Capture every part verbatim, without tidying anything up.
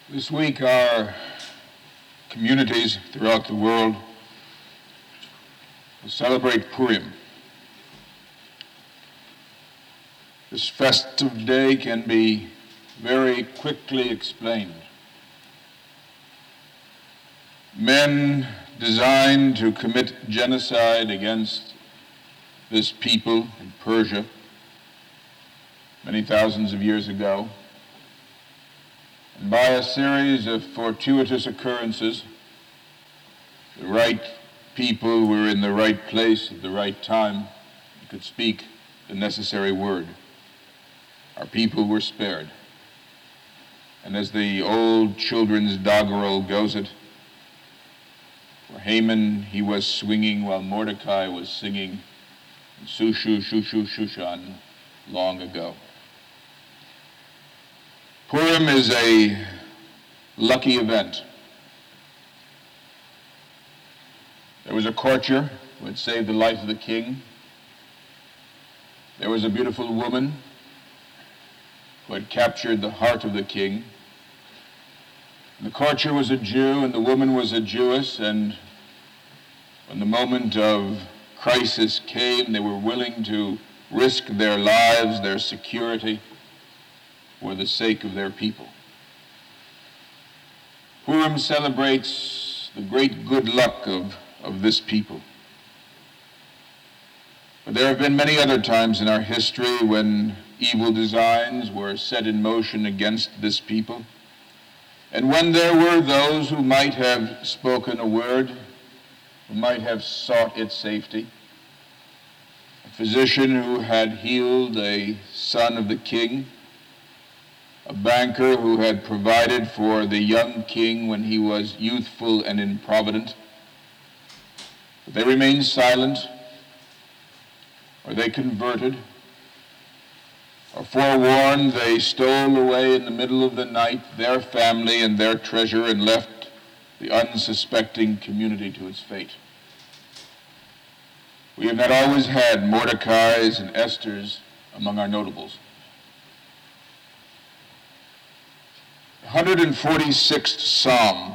This week, our communities throughout the world will celebrate Purim. This festive day can be very quickly explained. Men designed to commit genocide against this people in Persia many thousands of years ago, and by a series of fortuitous occurrences, the right people were in the right place at the right time and could speak the necessary word. Our people were spared. And as the old children's doggerel goes it, for Haman he was swinging while Mordecai was singing, Shushu, Shushu, Shushan, long ago. Purim is a lucky event. There was a courtier who had saved the life of the king. There was a beautiful woman who had captured the heart of the king. The courtier was a Jew and the woman was a Jewess, and when the moment of crisis came, they were willing to risk their lives, their security, for the sake of their people. Purim celebrates the great good luck of, of this people. But there have been many other times in our history when evil designs were set in motion against this people, and when there were those who might have spoken a word, who might have sought its safety. A physician who had healed a son of the king, a banker who had provided for the young king when he was youthful and improvident. But they remained silent, or they converted, or forewarned, they stole away in the middle of the night their family and their treasure and left the unsuspecting community to its fate. We have not always had Mordecais and Esthers among our notables. The one hundred forty-sixth Psalm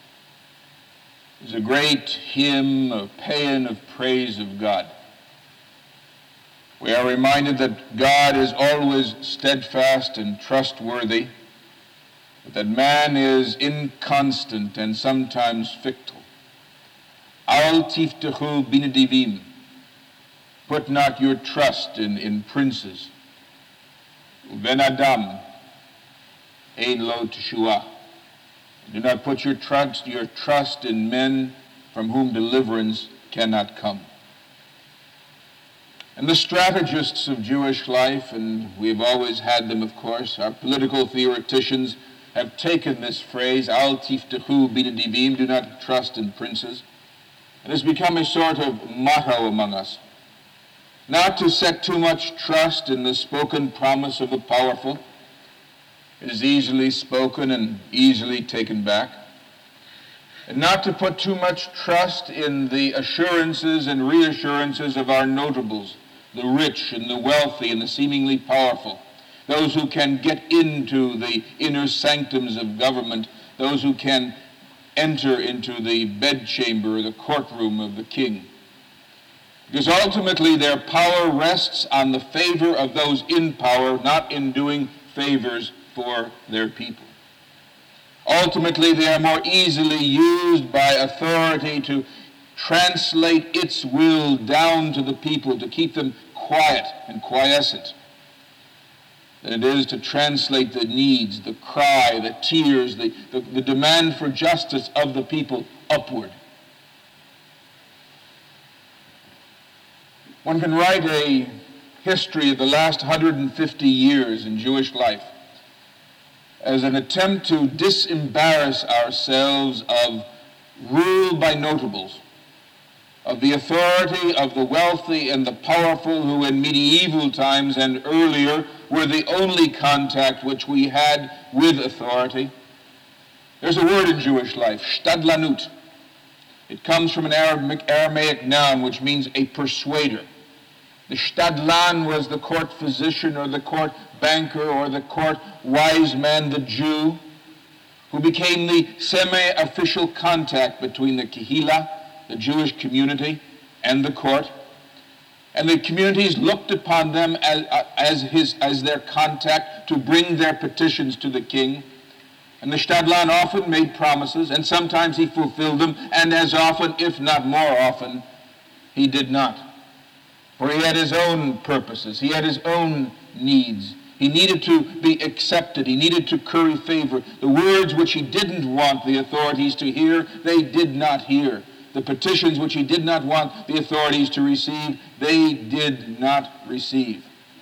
is a great hymn, a paean of praise of God. We are reminded that God is always steadfast and trustworthy, but that man is inconstant and sometimes fictional. Al tiftechu binedivim. Put not your trust in, in princes. Uben adam. Ein lo teshua. Do not put your trust, your trust in men from whom deliverance cannot come. And the strategists of Jewish life, and we've always had them, of course, our political theoreticians have taken this phrase, Al tiftechu binedivim, do not trust in princes. It has become a sort of motto among us. Not to set too much trust in the spoken promise of the powerful. It is easily spoken and easily taken back. And not to put too much trust in the assurances and reassurances of our notables, the rich and the wealthy and the seemingly powerful, those who can get into the inner sanctums of government, those who can enter into the bedchamber or the courtroom of the king. Because ultimately their power rests on the favor of those in power, not in doing favors for their people. Ultimately, they are more easily used by authority to translate its will down to the people, to keep them quiet and quiescent, than it is to translate the needs, the cry, the tears, the, the, the demand for justice of the people upward. One can write a history of the last one hundred fifty years in Jewish life as an attempt to disembarrass ourselves of rule by notables, of the authority of the wealthy and the powerful who in medieval times and earlier were the only contact which we had with authority. There's a word in Jewish life, shtadlanut. It comes from an Aramaic, Aramaic noun which means a persuader. The shtadlan was the court physician or the court banker or the court wise man, the Jew, who became the semi-official contact between the Kehillah, the Jewish community, and the court. And the communities looked upon them as, as, his, as their contact to bring their petitions to the king. And the Stadtland often made promises, and sometimes he fulfilled them, and as often, if not more often, he did not. For he had his own purposes. He had his own needs. He needed to be accepted. He needed to curry favor. The words which he didn't want the authorities to hear, they did not hear. The petitions which he did not want the authorities to receive, they did not receive.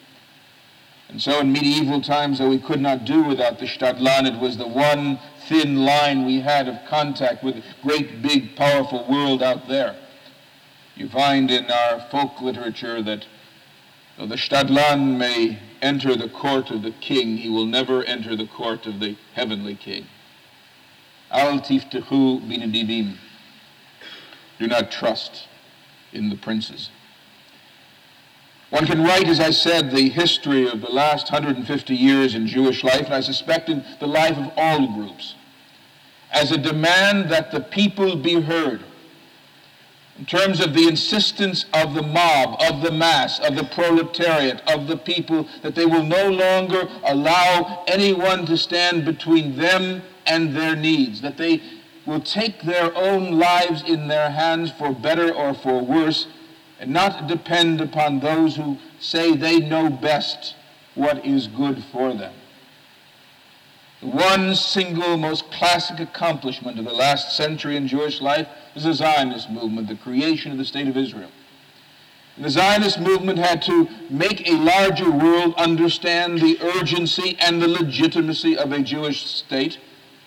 And so in medieval times, though we could not do without the Stadtland, it was the one thin line we had of contact with the great, big, powerful world out there. You find in our folk literature that though the Stadtland may enter the court of the king, he will never enter the court of the heavenly king. Al tiftechu binedivim. Do not trust in the princes. One can write, as I said, the history of the last one hundred fifty years in Jewish life, and I suspect in the life of all groups, as a demand that the people be heard in terms of the insistence of the mob, of the mass, of the proletariat, of the people, that they will no longer allow anyone to stand between them and their needs, that they will take their own lives in their hands for better or for worse, and not depend upon those who say they know best what is good for them. The one single most classic accomplishment of the last century in Jewish life is the Zionist movement, the creation of the State of Israel. And the Zionist movement had to make a larger world understand the urgency and the legitimacy of a Jewish state.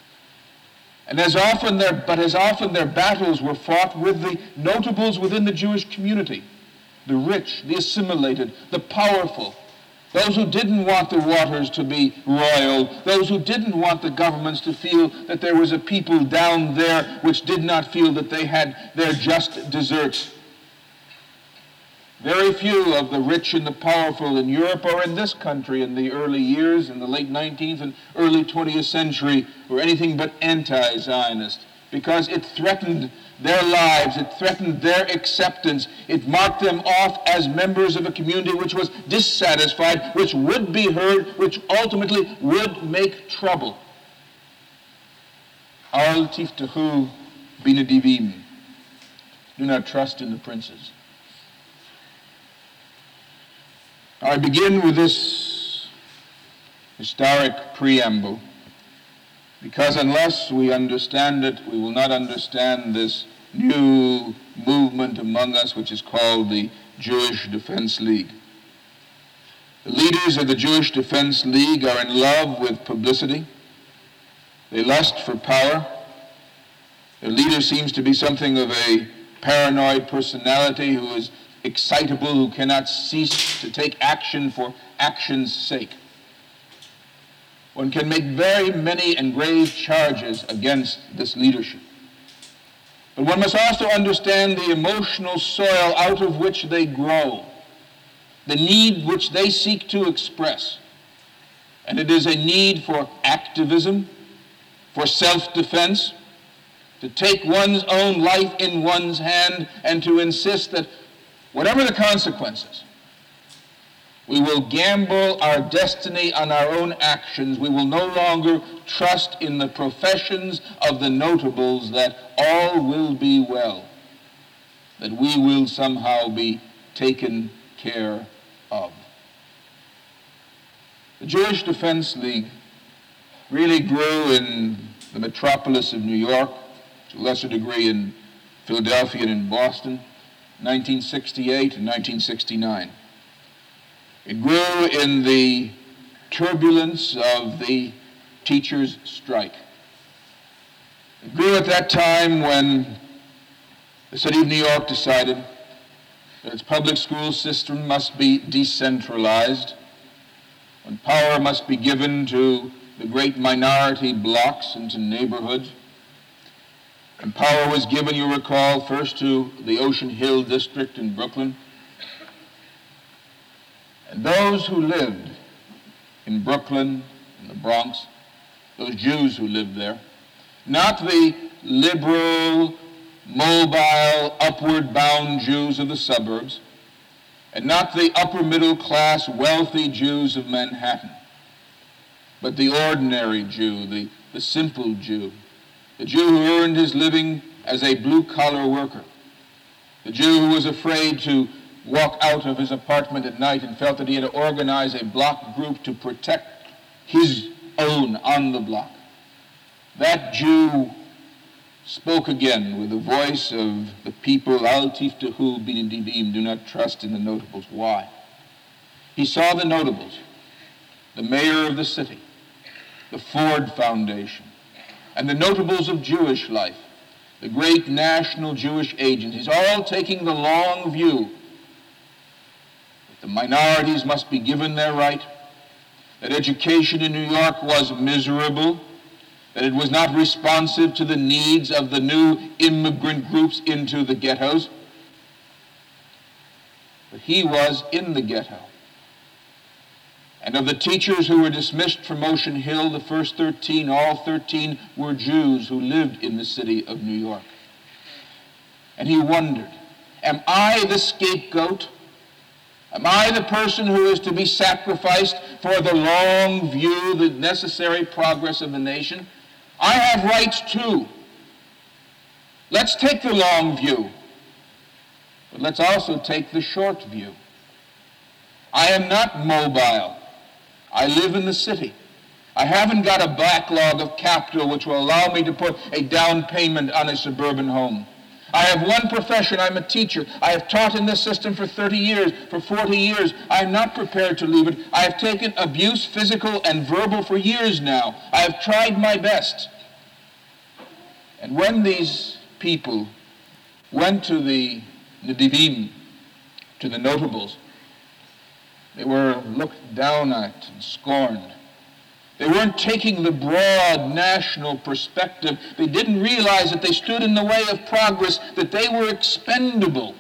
And as often their, but as often their battles were fought with the notables within the Jewish community, the rich, the assimilated, the powerful, those who didn't want the waters to be roiled, those who didn't want the governments to feel that there was a people down there which did not feel that they had their just deserts. Very few of the rich and the powerful in Europe or in this country in the early years, in the late nineteenth and early twentieth century, were anything but anti-Zionist, because it threatened their lives, it threatened their acceptance, it marked them off as members of a community which was dissatisfied, which would be heard, which ultimately would make trouble. Al tiftechu binedivim. Do not trust in the princes. I begin with this historic preamble, because unless we understand it, we will not understand this new movement among us, which is called the Jewish Defense League. The leaders of the Jewish Defense League are in love with publicity. They lust for power. Their leader seems to be something of a paranoid personality who is excitable, who cannot cease to take action for action's sake. One can make very many and grave charges against this leadership. But one must also understand the emotional soil out of which they grow, the need which they seek to express. And it is a need for activism, for self-defense, to take one's own life in one's hand and to insist that whatever the consequences, we will gamble our destiny on our own actions. We will no longer trust in the professions of the notables that all will be well, that we will somehow be taken care of. The Jewish Defense League really grew in the metropolis of New York, to a lesser degree in Philadelphia and in Boston, nineteen sixty-eight and nineteen sixty-nine. It grew in the turbulence of the teachers' strike. It grew at that time when the city of New York decided that its public school system must be decentralized, when power must be given to the great minority blocks and to neighborhoods. And power was given, you recall, first to the Ocean Hill district in Brooklyn. And those who lived in Brooklyn, in the Bronx, those Jews who lived there, not the liberal, mobile, upward-bound Jews of the suburbs, and not the upper-middle-class, wealthy Jews of Manhattan, but the ordinary Jew, the, the simple Jew, the Jew who earned his living as a blue-collar worker, the Jew who was afraid to walk out of his apartment at night and felt that he had to organize a block group to protect his own on the block. That Jew spoke again with the voice of the people, Al tiftahu b'nedivim, do not trust in the notables. Why? He saw the notables, the mayor of the city, the Ford Foundation, and the notables of Jewish life, the great national Jewish agencies, all taking the long view that the minorities must be given their right, that education in New York was miserable, that it was not responsive to the needs of the new immigrant groups into the ghettos. But he was in the ghetto. And of the teachers who were dismissed from Ocean Hill, the first thirteen, all thirteen were Jews who lived in the city of New York. And he wondered, am I the scapegoat? Am I the person who is to be sacrificed for the long view, the necessary progress of the nation? I have rights too. Let's take the long view, but let's also take the short view. I am not mobile. I live in the city. I haven't got a backlog of capital which will allow me to put a down payment on a suburban home. I have one profession. I'm a teacher. I have taught in this system for thirty years, for forty years. I am not prepared to leave it. I have taken abuse, physical and verbal, for years now. I have tried my best. And when these people went to the Nedivim, to the notables, they were looked down at and scorned. They weren't taking the broad national perspective. They didn't realize that they stood in the way of progress, that they were expendable.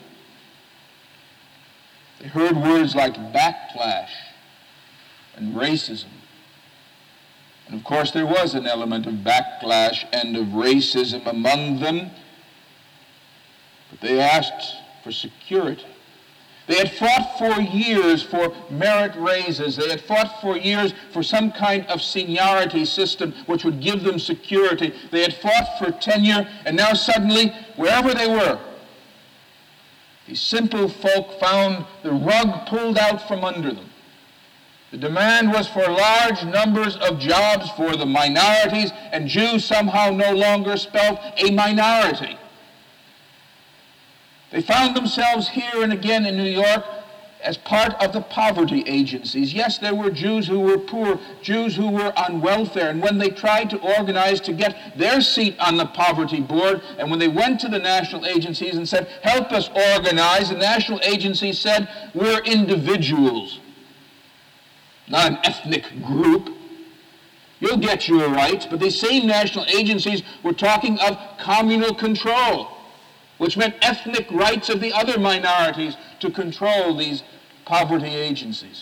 They heard words like backlash and racism. And of course there was an element of backlash and of racism among them. But they asked for security. They had fought for years for merit raises. They had fought for years for some kind of seniority system which would give them security. They had fought for tenure, and now suddenly, wherever they were, these simple folk found the rug pulled out from under them. The demand was for large numbers of jobs for the minorities, and Jews somehow no longer spelled a minority. They found themselves here and again in New York as part of the poverty agencies. Yes, there were Jews who were poor, Jews who were on welfare, and when they tried to organize to get their seat on the poverty board, and when they went to the national agencies and said, help us organize, the national agencies said, we're individuals, not an ethnic group. You'll get your rights. But these same national agencies were talking of communal control, which meant ethnic rights of the other minorities to control these poverty agencies.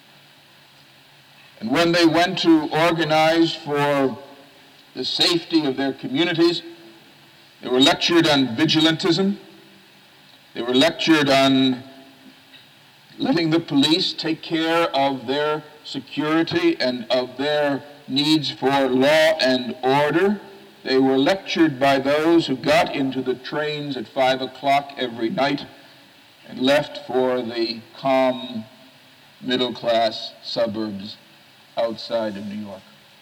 And when they went to organize for the safety of their communities, they were lectured on vigilantism. They were lectured on letting the police take care of their security and of their needs for law and order. They were lectured by those who got into the trains at five o'clock every night and left for the calm, middle-class suburbs outside of New York.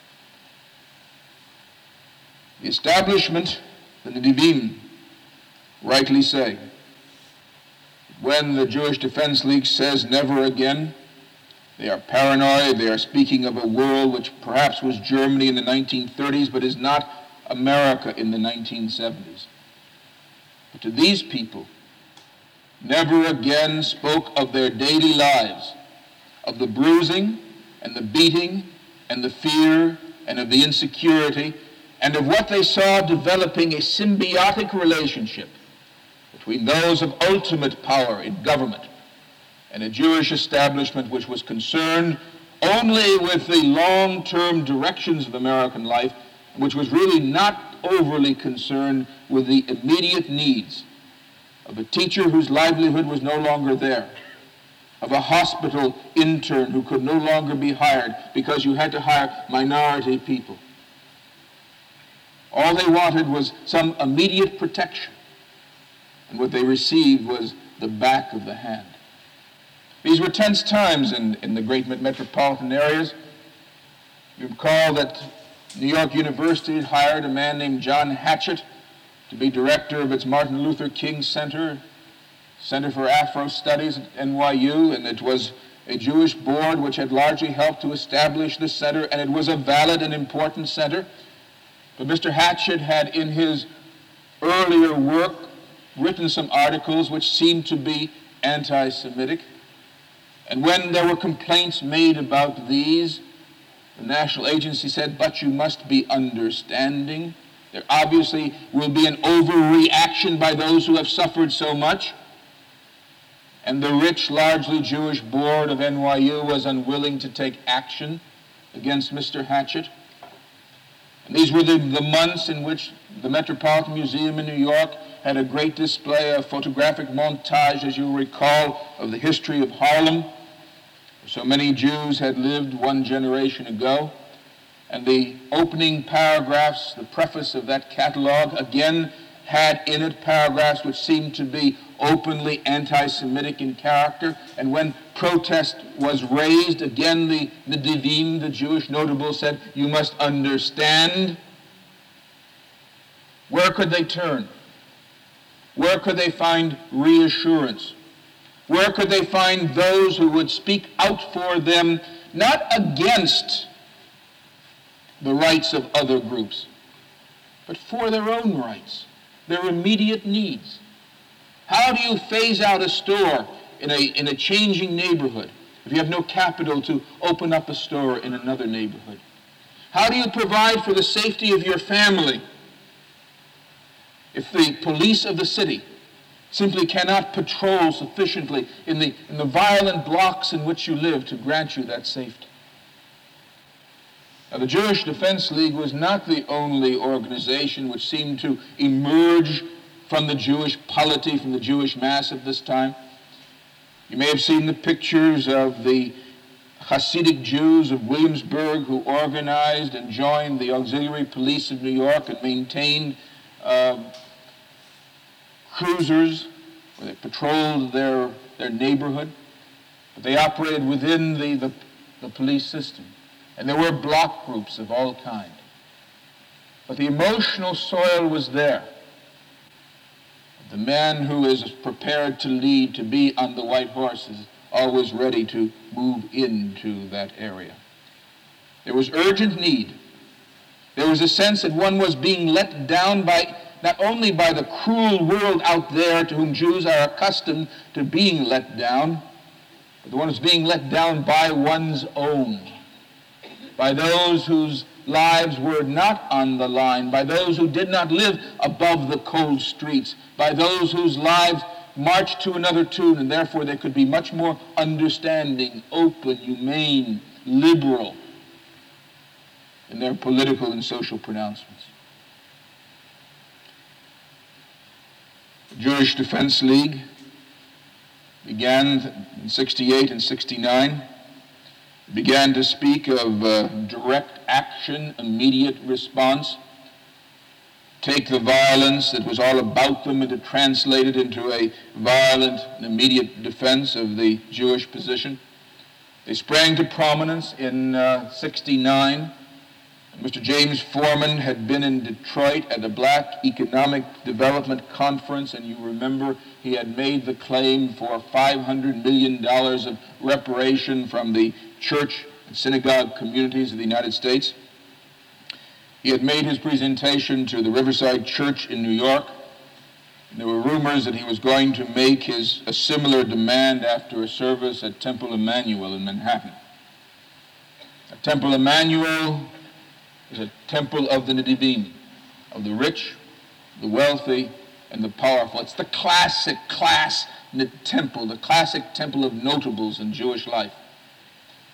The establishment, the Nedivim, rightly say, when the Jewish Defense League says never again, they are paranoid. They are speaking of a world which perhaps was Germany in the nineteen thirties, but is not America in the nineteen seventies. But to these people, never again spoke of their daily lives, of the bruising and the beating and the fear and of the insecurity and of what they saw developing a symbiotic relationship between those of ultimate power in government and a Jewish establishment which was concerned only with the long-term directions of American life which was really not overly concerned with the immediate needs of a teacher whose livelihood was no longer there, of a hospital intern who could no longer be hired because you had to hire minority people. All they wanted was some immediate protection, and what they received was the back of the hand. These were tense times in, in the great metropolitan areas. You recall that New York University had hired a man named John Hatchett to be director of its Martin Luther King Center, Center for Afro Studies at N Y U, and it was a Jewish board which had largely helped to establish the center, and it was a valid and important center. But Mister Hatchett had, in his earlier work, written some articles which seemed to be anti-Semitic. And when there were complaints made about these, the national agency said, but you must be understanding. There obviously will be an overreaction by those who have suffered so much. And the rich, largely Jewish board of N Y U was unwilling to take action against Mister Hatchett. And these were the, the months in which the Metropolitan Museum in New York had a great display of photographic montage, as you recall, of the history of Harlem. So many Jews had lived one generation ago. And the opening paragraphs, the preface of that catalog, again had in it paragraphs which seemed to be openly anti-Semitic in character. And when protest was raised, again the Nedivim, the Jewish notables, said, you must understand. Where could they turn? Where could they find reassurance? Where could they find those who would speak out for them, not against the rights of other groups, but for their own rights, their immediate needs? How do you phase out a store in a, in a changing neighborhood if you have no capital to open up a store in another neighborhood? How do you provide for the safety of your family if the police of the city simply cannot patrol sufficiently in the, in the violent blocks in which you live to grant you that safety? Now, the Jewish Defense League was not the only organization which seemed to emerge from the Jewish polity, from the Jewish mass at this time. You may have seen the pictures of the Hasidic Jews of Williamsburg who organized and joined the auxiliary police of New York and maintained uh, cruisers where they patrolled their, their neighborhood. But they operated within the, the, the police system. And there were block groups of all kinds. But the emotional soil was there. The man who is prepared to lead, to be on the white horse, is always ready to move into that area. There was urgent need. There was a sense that one was being let down by, not only by the cruel world out there to whom Jews are accustomed to being let down, but the one who's being let down by one's own, by those whose lives were not on the line, by those who did not live above the cold streets, by those whose lives marched to another tune, and therefore they could be much more understanding, open, humane, liberal in their political and social pronouncements. The Jewish Defense League began in sixty-eight and sixty-nine. Began to speak of uh, direct action, immediate response, take the violence that was all about them and to translate it into a violent and immediate defense of the Jewish position. They sprang to prominence in uh, sixty-nine. Mister James Foreman had been in Detroit at a Black Economic Development Conference, and you remember he had made the claim for five hundred million dollars of reparation from the church and synagogue communities of the United States. He had made his presentation to the Riverside Church in New York. And there were rumors that he was going to make his a similar demand after a service at Temple Emmanuel in Manhattan. At Temple Emmanuel is a temple of the Nedivim, of the rich, the wealthy, and the powerful. It's the classic class temple, the classic temple of notables in Jewish life.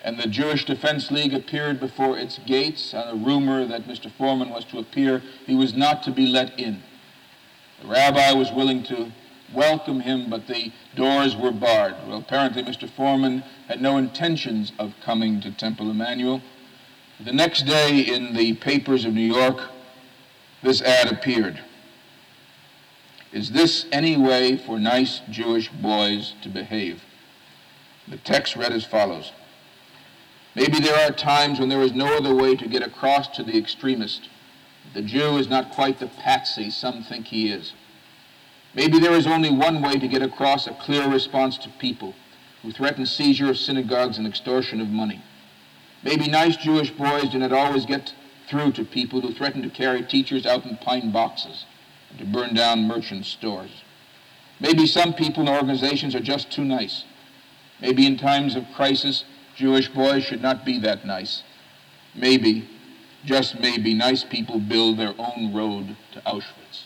and the Jewish Defense League appeared before its gates on a rumor that Mister Foreman was to appear, he was not to be let in. The rabbi was willing to welcome him, but the doors were barred. Well, apparently Mister Foreman had no intentions of coming to Temple Emmanuel. The next day in the papers of New York, this ad appeared. Is this any way for nice Jewish boys to behave? The text read as follows. Maybe there are times when there is no other way to get across to the extremist. The Jew is not quite the patsy some think he is. Maybe there is only one way to get across a clear response to people who threaten seizure of synagogues and extortion of money. Maybe nice Jewish boys do not always get through to people who threaten to carry teachers out in pine boxes and to burn down merchant stores. Maybe some people and organizations are just too nice. Maybe in times of crisis, Jewish boys should not be that nice. Maybe, just maybe, nice people build their own road to Auschwitz.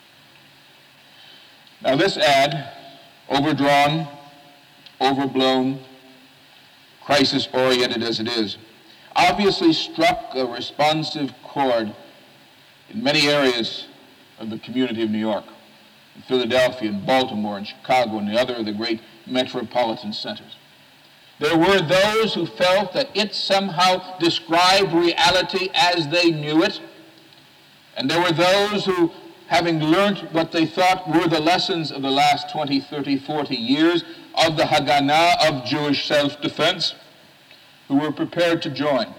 Now this ad, overdrawn, overblown, crisis-oriented as it is, obviously struck a responsive chord in many areas of the community of New York, in Philadelphia, in Baltimore, in Chicago, and the other of the great metropolitan centers. There were those who felt that it somehow described reality as they knew it, and there were those who, having learned what they thought were the lessons of the last twenty, thirty, forty years of the Haganah of Jewish self-defense, who were prepared to join.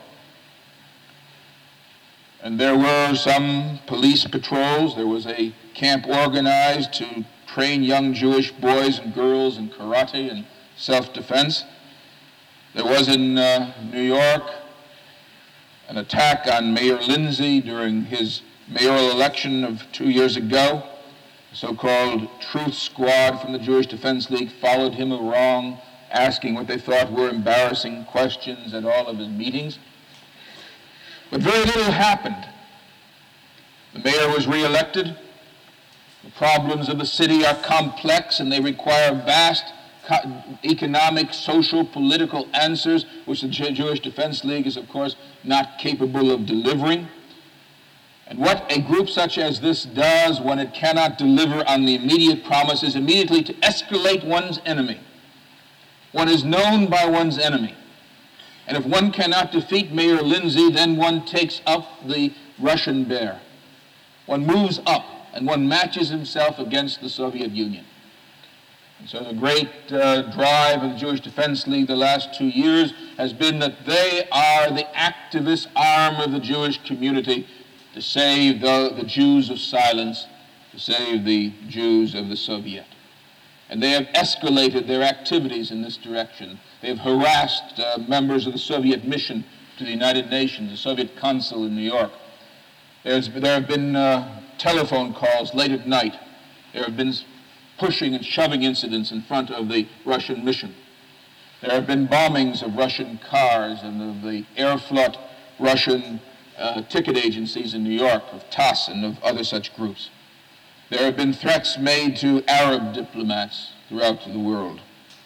And there were some police patrols. There was a camp organized to train young Jewish boys and girls in karate and self-defense. There was in uh, New York an attack on Mayor Lindsay during his mayoral election of two years ago. The so-called Truth Squad from the Jewish Defense League followed him along, asking what they thought were embarrassing questions at all of his meetings. But very little happened. The mayor was reelected. The problems of the city are complex and they require vast economic, social, political answers, which the Jewish Defense League is, of course, not capable of delivering. And what a group such as this does when it cannot deliver on the immediate promise is immediately to escalate one's enemy. One is known by one's enemy. And if one cannot defeat Mayor Lindsay, then one takes up the Russian bear. One moves up and one matches himself against the Soviet Union. And so the great uh, drive of the Jewish Defense League the last two years has been that they are the activist arm of the Jewish community to save the, the Jews of silence, to save the Jews of the Soviet. And they have escalated their activities in this direction. They have harassed uh, members of the Soviet mission to the United Nations, the Soviet consul in New York. There's, there have been uh, telephone calls late at night. There have been pushing and shoving incidents in front of the Russian mission. There have been bombings of Russian cars and of the Aeroflot Russian uh, ticket agencies in New York, of T A S and of other such groups. There have been threats made to Arab diplomats throughout the world.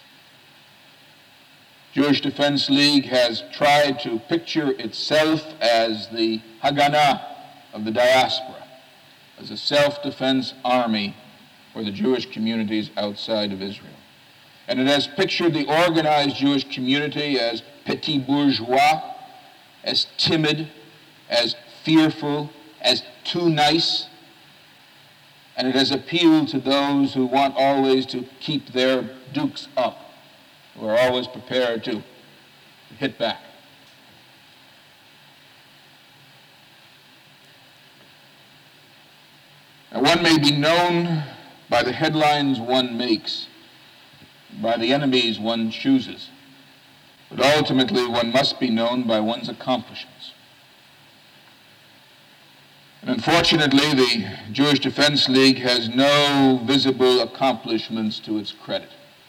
Jewish Defense League has tried to picture itself as the Haganah of the diaspora, as a self-defense army for the Jewish communities outside of Israel. And it has pictured the organized Jewish community as petit bourgeois, as timid, as fearful, as too nice. And it has appealed to those who want always to keep their dukes up, who are always prepared to hit back. Now, one may be known by the headlines one makes, by the enemies one chooses, but ultimately one must be known by one's accomplishments. And unfortunately, the Jewish Defense League has no visible accomplishments to its credit.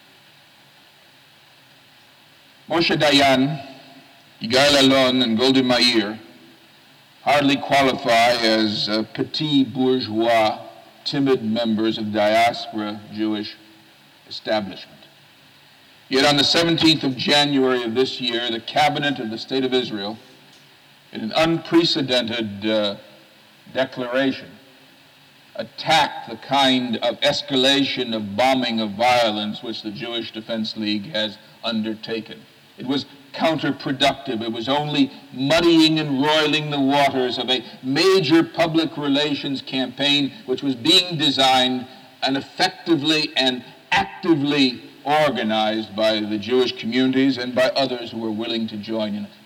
Moshe Dayan, Yigael Allon, and Golda Meir hardly qualify as uh, petit bourgeois, timid members of the diaspora Jewish establishment. Yet on the seventeenth of January of this year, the Cabinet of the State of Israel, in an unprecedented uh, declaration, attacked the kind of escalation of bombing, of violence, which the Jewish Defense League has undertaken. It was counterproductive. It was only muddying and roiling the waters of a major public relations campaign which was being designed and effectively and actively organized by the Jewish communities and by others who were willing to join in it.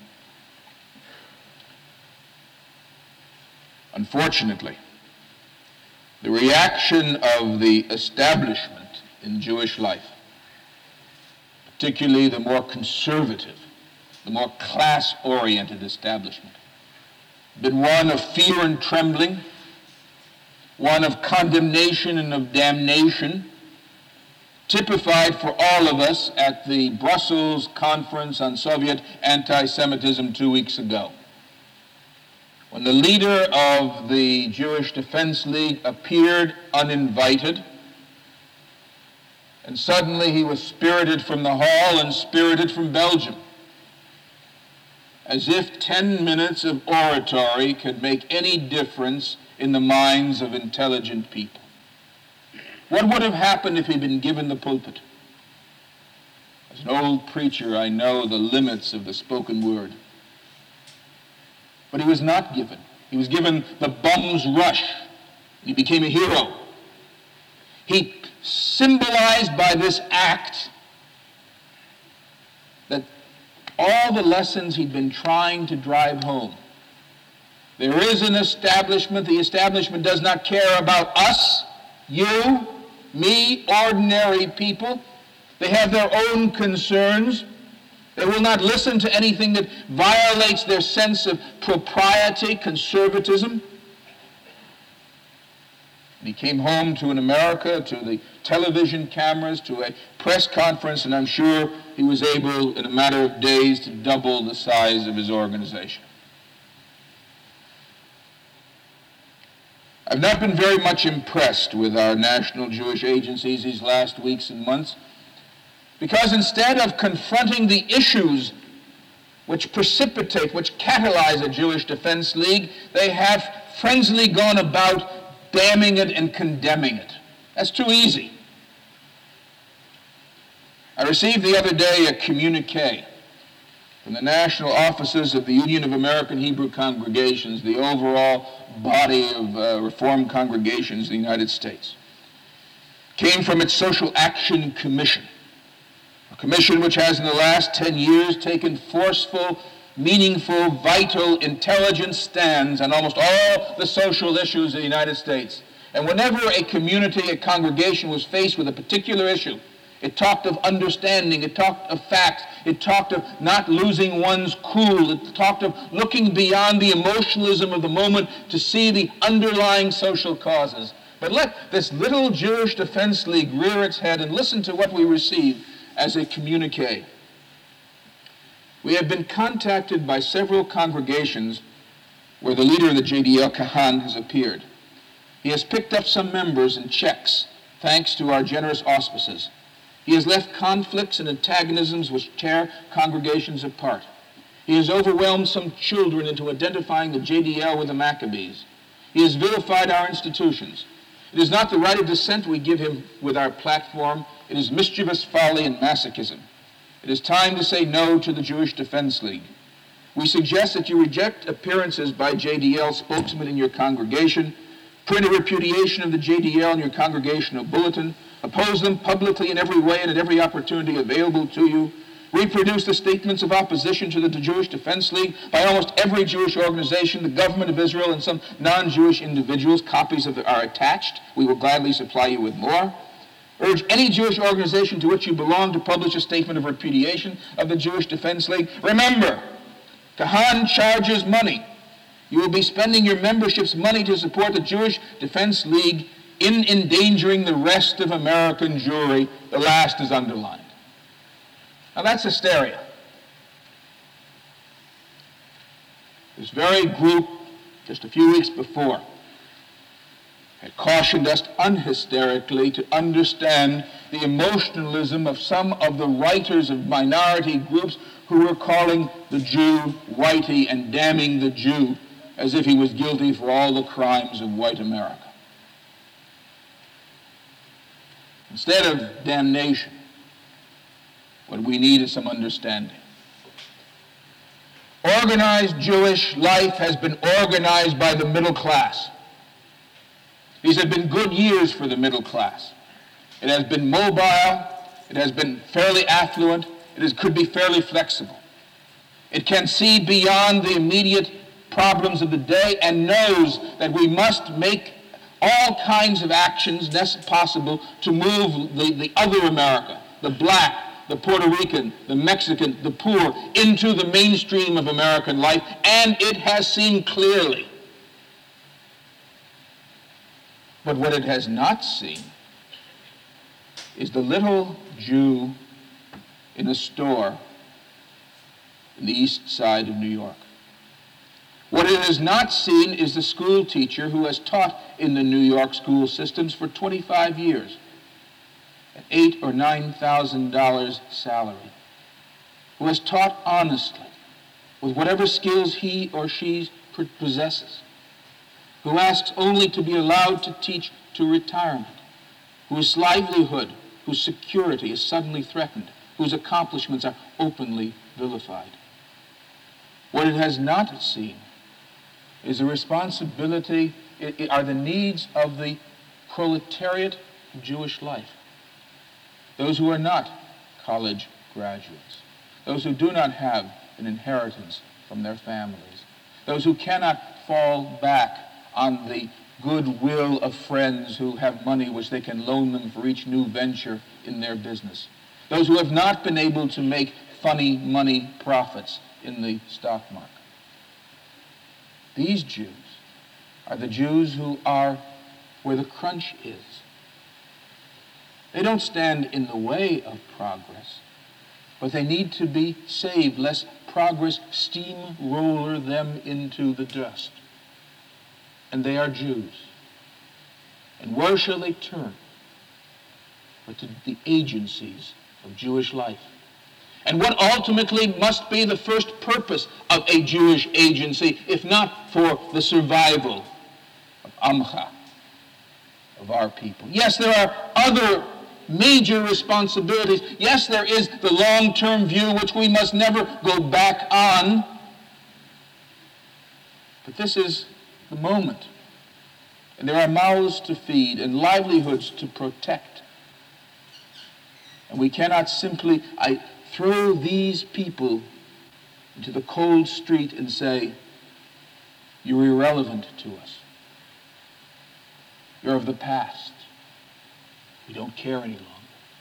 Unfortunately, the reaction of the establishment in Jewish life, particularly the more conservative, the more class-oriented establishment, been one of fear and trembling, one of condemnation and of damnation, typified for all of us at the Brussels Conference on Soviet Anti-Semitism two weeks ago, when the leader of the Jewish Defense League appeared uninvited, and suddenly he was spirited from the hall and spirited from Belgium, as if ten minutes of oratory could make any difference in the minds of intelligent people. What would have happened if he'd been given the pulpit? As an old preacher, I know the limits of the spoken word. But he was not given. He was given the bum's rush. He became a hero. He symbolized by this act that all the lessons he'd been trying to drive home. There is an establishment. The establishment does not care about us, you, me, ordinary people. They have their own concerns. They will not listen to anything that violates their sense of propriety, conservatism. And he came home to an America, to the television cameras, to a press conference, and I'm sure he was able, in a matter of days, to double the size of his organization. I've not been very much impressed with our national Jewish agencies these last weeks and months, because instead of confronting the issues which precipitate, which catalyze a Jewish Defense League, they have frenziedly gone about damning it and condemning it. That's too easy. I received the other day a communique from the national offices of the Union of American Hebrew Congregations, the overall body of uh, Reformed congregations in the United States. It came from its Social Action Commission, a commission which has in the last ten years taken forceful, meaningful, vital, intelligent stands on almost all the social issues of the United States. And whenever a community, a congregation was faced with a particular issue, it talked of understanding, it talked of facts, it talked of not losing one's cool, it talked of looking beyond the emotionalism of the moment to see the underlying social causes. But let this little Jewish Defense League rear its head and listen to what we receive as a communique. We have been contacted by several congregations where the leader of the J D L, Kahan, has appeared. He has picked up some members in checks, thanks to our generous auspices. He has left conflicts and antagonisms which tear congregations apart. He has overwhelmed some children into identifying the J D L with the Maccabees. He has vilified our institutions. It is not the right of dissent we give him with our platform. It is mischievous folly and masochism. It is time to say no to the Jewish Defense League. We suggest that you reject appearances by J D L spokesmen in your congregation, print a repudiation of the J D L in your congregational bulletin, oppose them publicly in every way and at every opportunity available to you, reproduce the statements of opposition to the Jewish Defense League by almost every Jewish organization, the government of Israel, and some non-Jewish individuals. Copies of it are attached. We will gladly supply you with more. Urge any Jewish organization to which you belong to publish a statement of repudiation of the Jewish Defense League. Remember, Kahan charges money. You will be spending your membership's money to support the Jewish Defense League in endangering the rest of American Jewry. The last is underlined. Now that's hysteria. This very group, just a few weeks before, had cautioned us unhysterically to understand the emotionalism of some of the writers of minority groups who were calling the Jew whitey and damning the Jew as if he was guilty for all the crimes of white America. Instead of damnation, what we need is some understanding. Organized Jewish life has been organized by the middle class. These have been good years for the middle class. It has been mobile, it has been fairly affluent, it is, could be fairly flexible. It can see beyond the immediate problems of the day and knows that we must make all kinds of actions possible to move the, the other America, the black, the Puerto Rican, the Mexican, the poor, into the mainstream of American life, and it has seen clearly. But what it has not seen is the little Jew in a store in the east side of New York. What it has not seen is the school teacher who has taught in the New York school systems for twenty-five years at eight or nine thousand dollars salary, who has taught honestly with whatever skills he or she possesses, who asks only to be allowed to teach to retirement, whose livelihood, whose security is suddenly threatened, whose accomplishments are openly vilified. What it has not seen is the responsibility, it, it are the needs of the proletariat of Jewish life. Those who are not college graduates, those who do not have an inheritance from their families, those who cannot fall back on the goodwill of friends who have money which they can loan them for each new venture in their business, those who have not been able to make funny money profits in the stock market. These Jews are the Jews who are where the crunch is. They don't stand in the way of progress, but they need to be saved lest progress steamroller them into the dust. And they are Jews. And where shall they turn but to the agencies of Jewish life? And what ultimately must be the first purpose of a Jewish agency, if not for the survival of Amcha, of our people? Yes, there are other major responsibilities. Yes, there is the long-term view which we must never go back on. But this is the moment. And there are mouths to feed and livelihoods to protect. And we cannot simply I, throw these people into the cold street and say, you're irrelevant to us. You're of the past. We don't care any longer.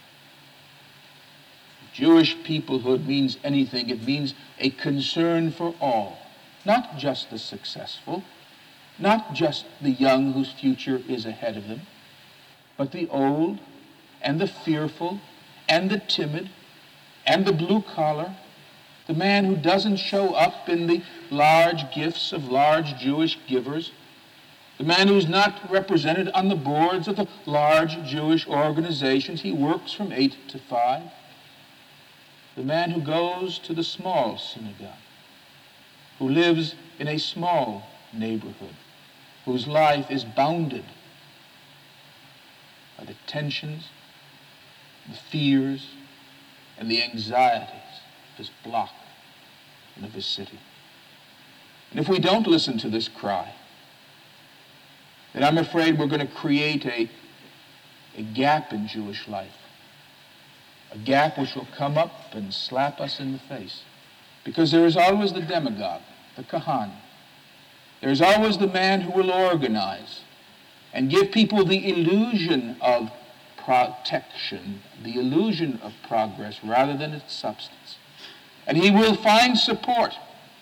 If Jewish peoplehood means anything, it means a concern for all, not just the successful, not just the young whose future is ahead of them, but the old and the fearful and the timid and the blue collar, the man who doesn't show up in the large gifts of large Jewish givers, the man who's not represented on the boards of the large Jewish organizations. He works from eight to five. The man who goes to the small synagogue, who lives in a small neighborhood, whose life is bounded by the tensions, the fears, and the anxieties of his block and of his city. And if we don't listen to this cry, then I'm afraid we're going to create a, a gap in Jewish life, a gap which will come up and slap us in the face. Because there is always the demagogue, the Kahan. There is always the man who will organize and give people the illusion of protection, the illusion of progress rather than its substance. And he will find support.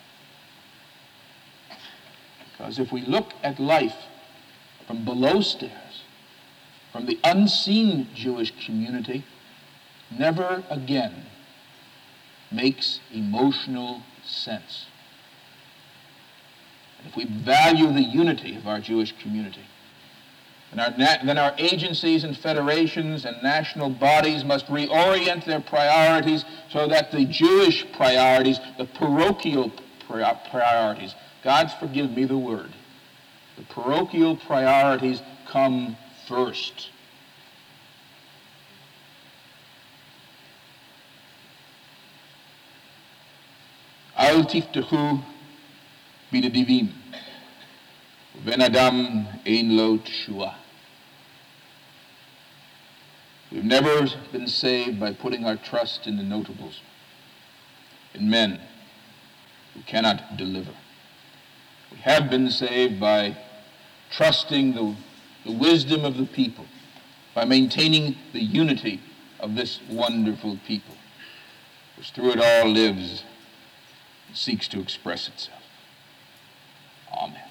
Because if we look at life from below stairs, from the unseen Jewish community, never again makes emotional sense. And if we value the unity of our Jewish community, And our na- then our agencies and federations and national bodies must reorient their priorities so that the Jewish priorities, the parochial pri- priorities, God forgive me the word, the parochial priorities come first. Al tiftechu b'nedivim, u'ben adam ein lo teshua. We've never been saved by putting our trust in the notables, in men who cannot deliver. We have been saved by trusting the, the wisdom of the people, by maintaining the unity of this wonderful people, which through it all lives and seeks to express itself. Amen.